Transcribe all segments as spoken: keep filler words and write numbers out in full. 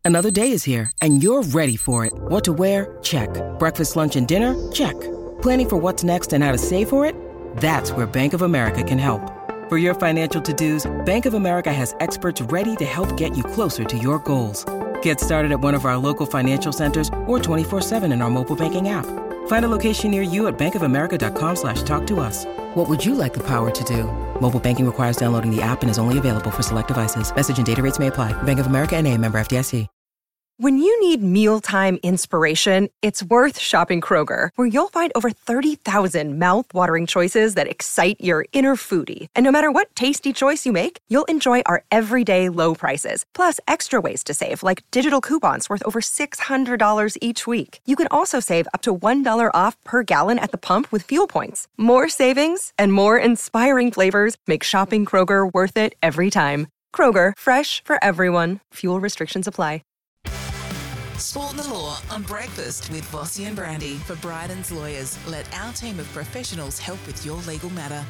Another day is here, and you're ready for it. What to wear? Check. Breakfast, lunch, and dinner? Check. Planning for what's next and how to save for it? That's where Bank of America can help. For your financial to-dos, Bank of America has experts ready to help get you closer to your goals. Get started at one of our local financial centers or twenty-four seven in our mobile banking app. Find a location near you at bankofamerica.com slash talk to us. What would you like the power to do? Mobile banking requires downloading the app and is only available for select devices. Message and data rates may apply. Bank of America N A, member F D I C. When you need mealtime inspiration, it's worth shopping Kroger, where you'll find over thirty thousand mouth-watering choices that excite your inner foodie. And no matter what tasty choice you make, you'll enjoy our everyday low prices, plus extra ways to save, like digital coupons worth over six hundred dollars each week. You can also save up to one dollar off per gallon at the pump with fuel points. More savings and more inspiring flavors make shopping Kroger worth it every time. Kroger, fresh for everyone. Fuel restrictions apply. Sport and the Law on Breakfast with Bossy and Brandy. For Bryden's Lawyers, let our team of professionals help with your legal matter.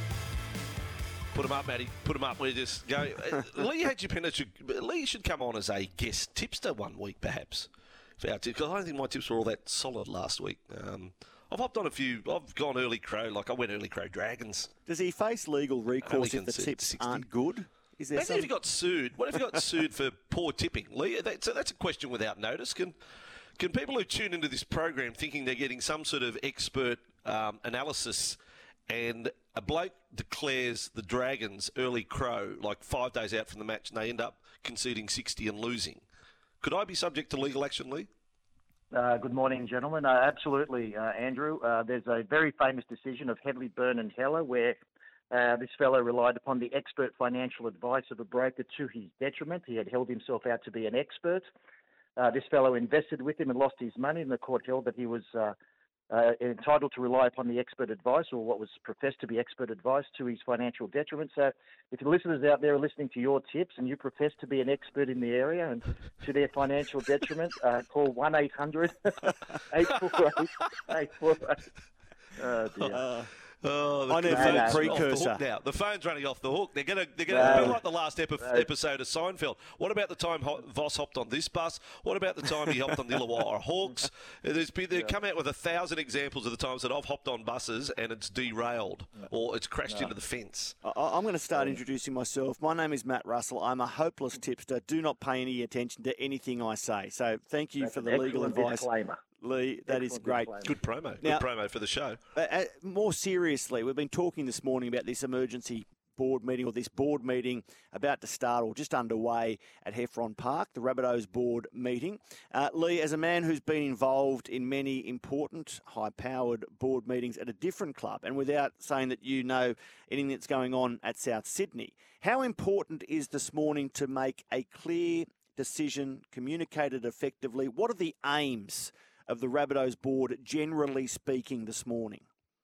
Put them up, Matty. Put them up. We just go. Uh, Lee Hadjipenda should Lee should come on as a guest tipster one week, perhaps. For our tips, because I don't think my tips were all that solid last week. Um, I've hopped on a few. I've gone early crow, like I went early crow Dragons. Does he face legal recourse if the tips sixty aren't good? Is there Imagine some... if he got sued. What if he got sued for poor tipping? Lee, that's a, that's a question without notice. Can can people who tune into this program thinking they're getting some sort of expert um, analysis, and a bloke declares the Dragons early crow like five days out from the match, and they end up conceding sixty and losing? Could I be subject to legal action, Lee? Uh, good morning, gentlemen. Uh, absolutely, uh, Andrew. Uh, there's a very famous decision of Hedley, Byrne and Heller where Uh, this fellow relied upon the expert financial advice of a broker to his detriment. He had held himself out to be an expert. Uh, this fellow invested with him and lost his money, and the court held that he was uh, uh, entitled to rely upon the expert advice, or what was professed to be expert advice, to his financial detriment. So if the listeners out there are listening to your tips and you profess to be an expert in the area and to their financial detriment, uh, call one eight hundred eight four eight eight four eight. Oh, dear. Uh, Oh, the I never had a precursor. Off the hook now. The phone's running off the hook. They're going to they're going to No. be like the last epi- No. episode of Seinfeld. What about the time Ho- Voss hopped on this bus? What about the time he hopped on the Illawarra Hawks? There's been, they've come out with a thousand examples of the times that I've hopped on buses and it's derailed or it's crashed into the fence. I- I'm going to start introducing myself. My name is Matt Russell. I'm a hopeless tipster. Do not pay any attention to anything I say. So thank you That's for an the legal excellent advice. disclaimer. Lee, that is Excellent great. disclaimer. Good promo. Now- Good promo for the show. Uh, uh, more seriously, we've been talking this morning about this emergency board meeting, or this board meeting about to start or just underway at Heffron Park, the Rabbitohs board meeting. Uh, Lee, as a man who's been involved in many important, high-powered board meetings at a different club, and without saying that you know anything that's going on at South Sydney, how important is this morning to make a clear decision, communicated effectively? What are the aims of the Rabbitohs board, generally speaking, this morning?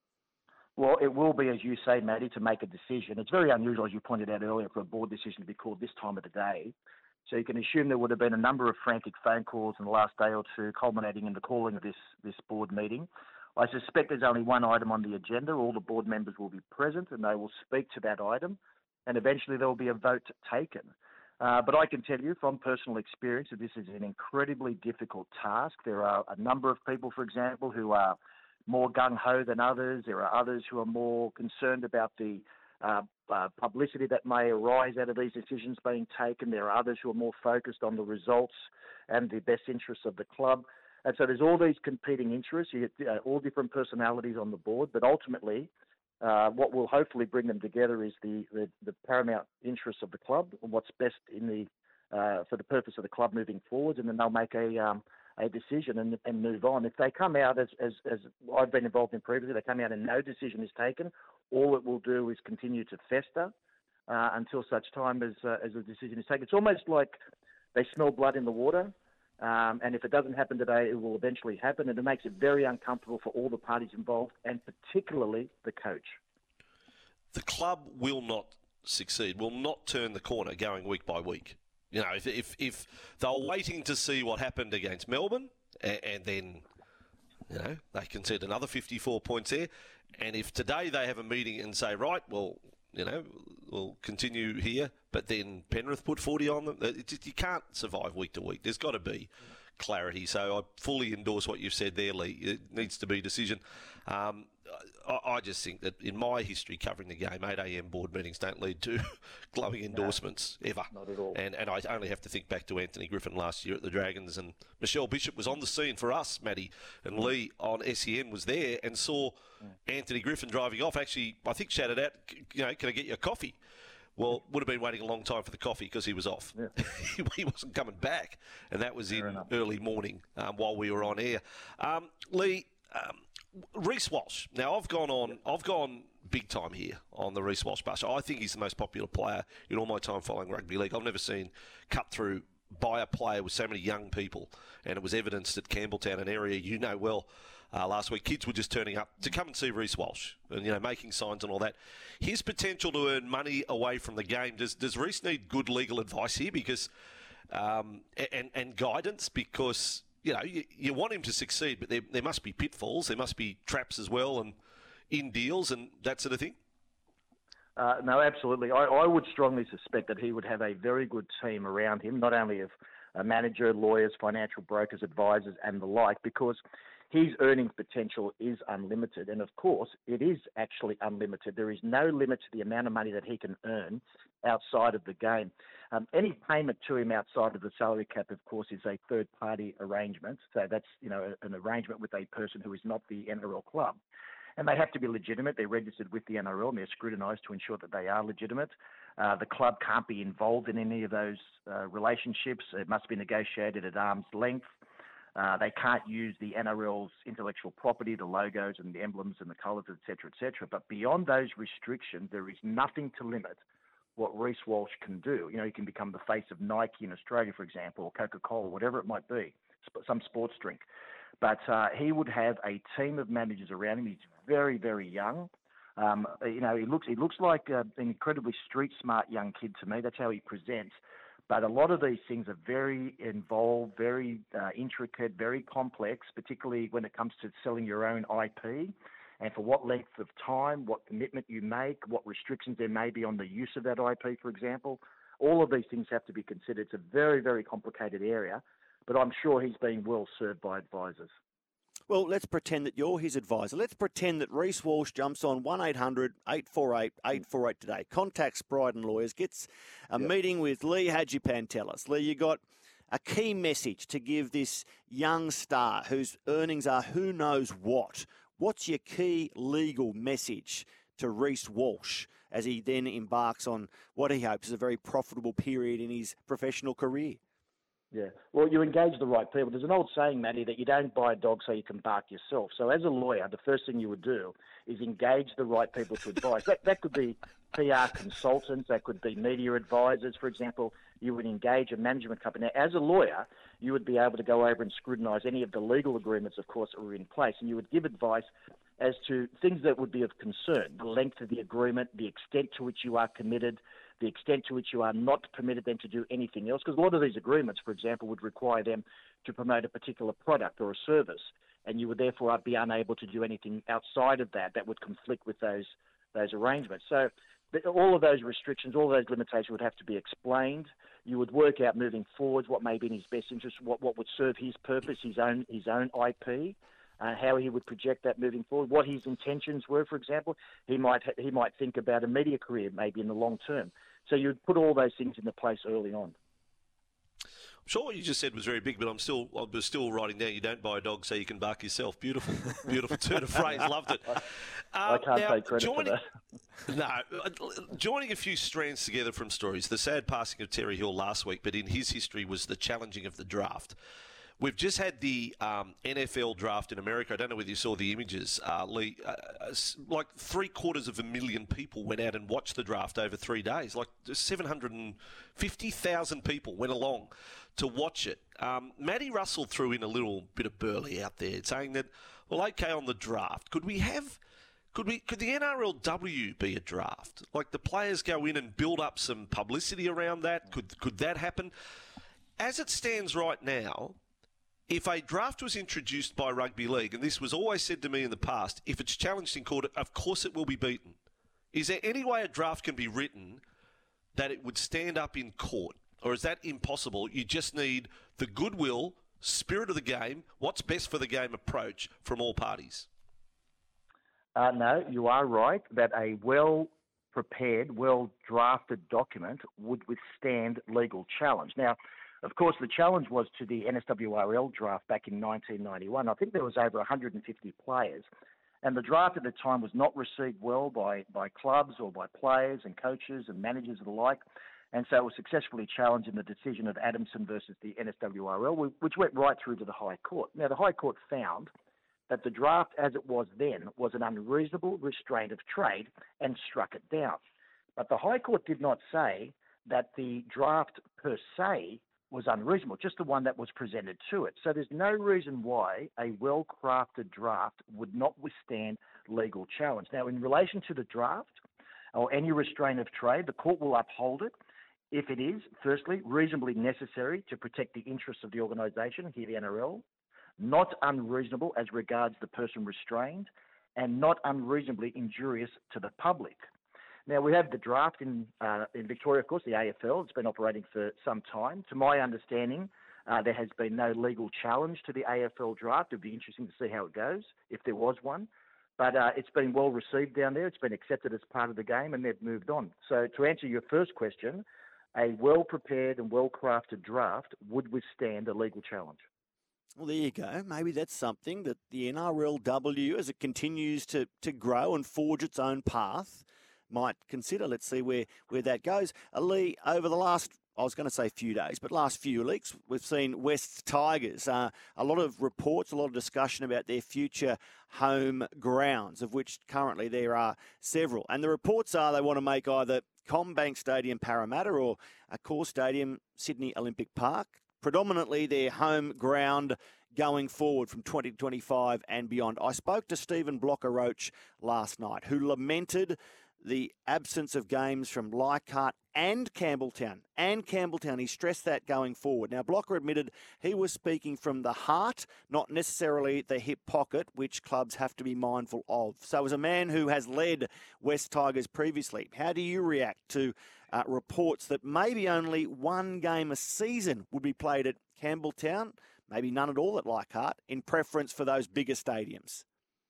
Well, it will be, as you say, Matty, to make a decision. It's very unusual, as you pointed out earlier, for a board decision to be called this time of the day. So you can assume there would have been a number of frantic phone calls in the last day or two, culminating in the calling of this, this board meeting. I suspect there's only one item on the agenda. All the board members will be present and they will speak to that item, and eventually there will be a vote taken. Uh, but I can tell you from personal experience that this is an incredibly difficult task. There are a number of people, for example, who are more gung-ho than others. There are others who are more concerned about the uh, uh, publicity that may arise out of these decisions being taken. There are others who are more focused on the results and the best interests of the club. And so there's all these competing interests. You get uh, all different personalities on the board, but ultimately Uh, what will hopefully bring them together is the, the, the paramount interests of the club and what's best in the uh, for the purpose of the club moving forward, and then they'll make a um, a decision and, and move on. If they come out, as, as as I've been involved in previously, they come out and no decision is taken, all it will do is continue to fester uh, until such time as uh, as a decision is taken. It's almost like they smell blood in the water. Um, and if it doesn't happen today, it will eventually happen, and it makes it very uncomfortable for all the parties involved, and particularly the coach. The club will not succeed, will not turn the corner going week by week. You know, if if, if they're waiting to see what happened against Melbourne, and, and then, you know, they concede another fifty-four points there, and if today they have a meeting and say, right, well, you know, will continue here, but then Penrith put forty on them. It just, you can't survive week to week. There's got to be clarity. So I fully endorse what you've said there, Lee. It needs to be a decision. Um, I, I just think that in my history covering the game, eight a.m. board meetings don't lead to glowing endorsements, no, ever. Not at all. And, and I only have to think back to Anthony Griffin last year at the Dragons, and Michelle Bishop was on the scene for us, Matty, and Lee on S E N was there and saw yeah. Anthony Griffin driving off. Actually, I think shouted out, you know, can I get you a coffee? Well, would have been waiting a long time for the coffee because he was off. Yeah. He wasn't coming back, and that was Fair in enough. early morning um, while we were on air. Um, Lee, um, Reece Walsh. Now, I've gone on. I've gone big time here on the Reece Walsh bus. I think he's the most popular player in all my time following rugby league. I've never seen cut through by a player with so many young people, and it was evidenced at Campbelltown, an area you know well. Uh, last week, kids were just turning up to come and see Reece Walsh and, you know, making signs and all that. His potential to earn money away from the game, does does Reece need good legal advice here because um, and, and guidance? Because, you know, you, you want him to succeed, but there, there must be pitfalls, there must be traps as well and in deals and that sort of thing. Uh, no, absolutely. I, I would strongly suspect that he would have a very good team around him, not only of a manager, lawyers, financial brokers, advisors and the like, because his earnings potential is unlimited. And of course, it is actually unlimited. There is no limit to the amount of money that he can earn outside of the game. Um, any payment to him outside of the salary cap, of course, is a third-party arrangement. So that's, you know, an arrangement with a person who is not the N R L club. And they have to be legitimate. They're registered with the N R L and they're scrutinised to ensure that they are legitimate. Uh, the club can't be involved in any of those uh, relationships. It must be negotiated at arm's length. Uh, they can't use the N R L's intellectual property, the logos and the emblems and the colours, et cetera, et cetera. But beyond those restrictions, there is nothing to limit what Reece Walsh can do. You know, he can become the face of Nike in Australia, for example, or Coca-Cola, whatever it might be, some sports drink. But uh, he would have a team of managers around him. He's very, very young. Um, you know, he looks he looks like uh, an incredibly street smart young kid to me. That's how he presents. But a lot of these things are very involved, very uh, intricate, very complex, particularly when it comes to selling your own I P and for what length of time, what commitment you make, what restrictions there may be on the use of that I P, for example. All of these things have to be considered. It's a very, very complicated area, but I'm sure he's being well served by advisors. Well, let's pretend that you're his advisor. Let's pretend that Reece Walsh jumps on one eight hundred eight four eight eight four eight today, contacts Bryden Lawyers, gets a yep. meeting with Lee Hadjipantelis. Lee, you got a key message to give this young star whose earnings are who knows what. What's your key legal message to Reece Walsh as he then embarks on what he hopes is a very profitable period in his professional career? Yeah, well, you engage the right people. There's an old saying, Matty, that you don't buy a dog so you can bark yourself. So as a lawyer, the first thing you would do is engage the right people to advise. that, that could be P R consultants, that could be media advisors, for example. You would engage a management company. Now, as a lawyer, you would be able to go over and scrutinise any of the legal agreements, of course, that were in place, and you would give advice as to things that would be of concern, the length of the agreement, the extent to which you are committed, the extent to which you are not permitted then to do anything else. Because a lot of these agreements, for example, would require them to promote a particular product or a service, and you would therefore be unable to do anything outside of that that would conflict with those those arrangements. So all of those restrictions, all of those limitations would have to be explained. You would work out moving forwards what may be in his best interest, what, what would serve his purpose, his own his own I P. Uh, how he would project that moving forward, what his intentions were, for example. He might he might think about a media career maybe in the long term. So you'd put all those things into place early on. I'm sure what you just said was very big, but I'm still I was still writing down, you don't buy a dog so you can bark yourself. Beautiful, beautiful turn of phrase. Loved it. Um, I can't now, take credit joining, for that. No, joining a few strands together from stories. The sad passing of Terry Hill last week, but in his history was the challenging of the draft. We've just had the um, N F L draft in America. I don't know whether you saw the images, uh, Lee. Uh, like three quarters of a million people went out and watched the draft over three days. Like seven hundred fifty thousand people went along to watch it. Um, Matty Russell threw in a little bit of burly out there, saying that, well, okay, on the draft, could we have, could we, could the N R L W be a draft? Like the players go in and build up some publicity around that. Could could that happen? As it stands right now, if a draft was introduced by Rugby League, and this was always said to me in the past, if it's challenged in court, of course it will be beaten. Is there any way a draft can be written that it would stand up in court? Or is that impossible? You just need the goodwill, spirit of the game, what's best for the game approach from all parties? Uh, no, you are right that a well-prepared, well-drafted document would withstand legal challenge. Now, of course, the challenge was to the N S W R L draft back in nineteen ninety-one. I think there was over one hundred fifty players, and the draft at the time was not received well by, by clubs or by players and coaches and managers and the like, and so it was successfully challenged in the decision of Adamson versus the N S W R L, which went right through to the High Court. Now, the High Court found that the draft as it was then was an unreasonable restraint of trade and struck it down. But the High Court did not say that the draft per se was unreasonable, just the one that was presented to it. So there's no reason why a well-crafted draft would not withstand legal challenge. Now, in relation to the draft or any restraint of trade, the court will uphold it if it is, firstly, reasonably necessary to protect the interests of the organisation, here the N R L, not unreasonable as regards the person restrained, and not unreasonably injurious to the public. Now, we have the draft in uh, in Victoria, of course, the A F L. It's been operating for some time. To my understanding, uh, there has been no legal challenge to the A F L draft. It would be interesting to see how it goes, if there was one. But uh, it's been well received down there. It's been accepted as part of the game, and they've moved on. So to answer your first question, a well-prepared and well-crafted draft would withstand a legal challenge. Well, there you go. Maybe that's something that the N R L W, as it continues to, to grow and forge its own path, might consider. Let's see where, where that goes. Uh, Lee, over the last, I was going to say few days, but last few weeks, we've seen West's Tigers. Uh, a lot of reports, a lot of discussion about their future home grounds, of which currently there are several. And the reports are they want to make either CommBank Stadium Parramatta or a Core Stadium Sydney Olympic Park predominantly their home ground going forward from twenty twenty-five and beyond. I spoke to Stephen Blocker-Roach last night, who lamented the absence of games from Leichhardt and Campbelltown. And Campbelltown, he stressed that going forward. Now, Blocker admitted he was speaking from the heart, not necessarily the hip pocket, which clubs have to be mindful of. So as a man who has led West Tigers previously, how do you react to uh, reports that maybe only one game a season would be played at Campbelltown, maybe none at all at Leichhardt, in preference for those bigger stadiums?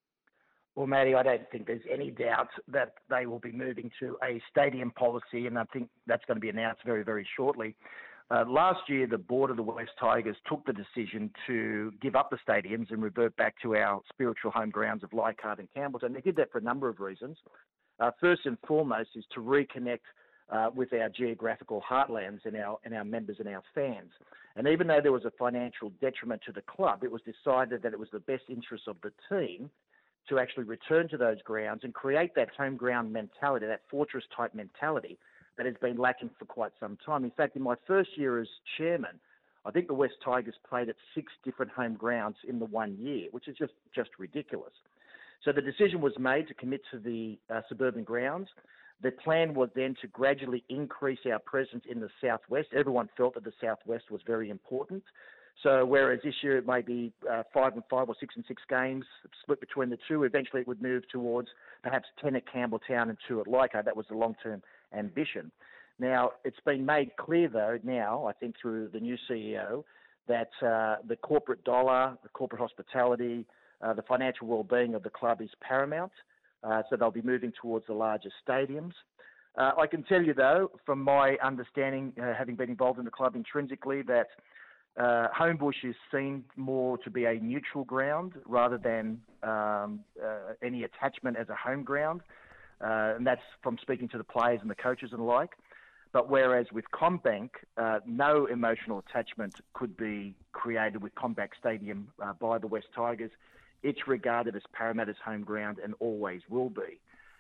Well, Matty, I don't think there's any doubt that they will be moving to a stadium policy, and I think that's going to be announced very, very shortly. Uh, last year, the board of the West Tigers took the decision to give up the stadiums and revert back to our spiritual home grounds of Leichhardt and Campbelltown. They did that for a number of reasons. Uh, first and foremost is to reconnect uh, with our geographical heartlands and our and our members and our fans. And even though there was a financial detriment to the club, it was decided that it was the best interest of the team to actually return to those grounds and create that home ground mentality, that fortress-type mentality that has been lacking for quite some time. In fact, in my first year as chairman, I think the West Tigers played at six different home grounds in the one year, which is just, just ridiculous. So the decision was made to commit to the uh, suburban grounds. The plan was then to gradually increase our presence in the southwest. Everyone felt that the southwest was very important. So whereas this year it may be uh, five and five or six and six games split between the two, eventually it would move towards perhaps ten at Campbelltown and two at Leichhardt. That was the long-term ambition. Now, it's been made clear, though, now, I think through the new C E O, that uh, the corporate dollar, the corporate hospitality, uh, the financial well-being of the club is paramount. Uh, so they'll be moving towards the larger stadiums. Uh, I can tell you, though, from my understanding, uh, having been involved in the club intrinsically, that Uh, Homebush is seen more to be a neutral ground rather than um, uh, any attachment as a home ground, uh, and that's from speaking to the players and the coaches and the like. But whereas with CommBank, uh, no emotional attachment could be created with CommBank Stadium uh, by the West Tigers. It's regarded as Parramatta's home ground and always will be.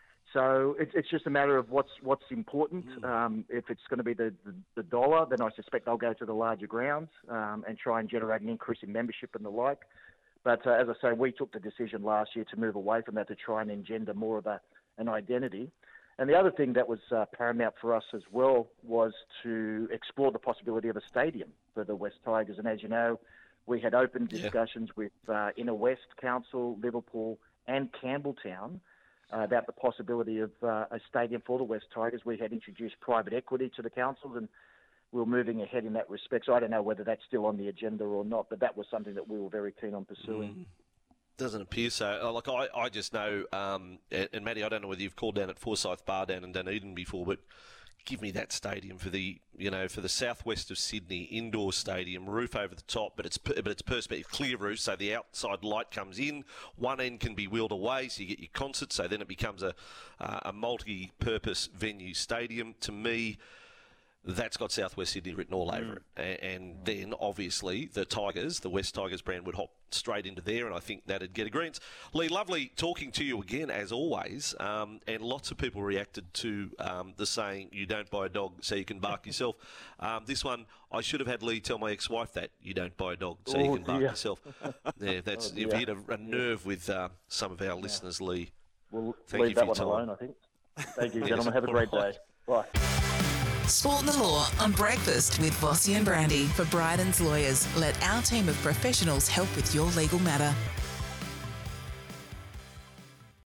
So it's it's just a matter of what's what's important. Um, if it's going to be the, the, the dollar, then I suspect they'll go to the larger grounds um, and try and generate an increase in membership and the like. But uh, as I say, we took the decision last year to move away from that to try and engender more of a an identity. And the other thing that was uh, paramount for us as well was to explore the possibility of a stadium for the West Tigers. And as you know, we had open discussions yeah. with uh, Inner West Council, Liverpool and Campbelltown, uh, about the possibility of uh, a stadium for the West Tigers. We had introduced private equity to the councils, and we were moving ahead in that respect. So I don't know whether that's still on the agenda or not, but that was something that we were very keen on pursuing. Mm. Doesn't appear so. Uh, Like I, I just know, um, and, and Matty, I don't know whether you've called down at Forsyth Bar down in Dunedin before, but give me that stadium for the, you know, for the southwest of Sydney, indoor stadium, roof over the top, but it's but it's perspective, clear roof, so the outside light comes in. One end can be wheeled away, so you get your concert. So then it becomes a uh, a multi-purpose venue stadium. To me, that's got South West Sydney written all over mm. it. And, and then, obviously, the Tigers, the West Tigers brand, would hop straight into there, and I think that'd get agreements. Lee, lovely talking to you again, as always. Um, and lots of people reacted to um, the saying, you don't buy a dog so you can bark yourself. Um, this one, I should have had Lee tell my ex-wife that, you don't buy a dog so oh, you can bark dear. yourself. Yeah, that's, oh, you've hit a, a nerve with uh, some of our yeah. listeners, Lee. We'll Thank leave you that for one your time. alone, I think. Thank you, gentlemen. Have a great day. Bye. Sport and the Law on Breakfast with Vossi and Brandy. For Bryden's Lawyers, let our team of professionals help with your legal matter.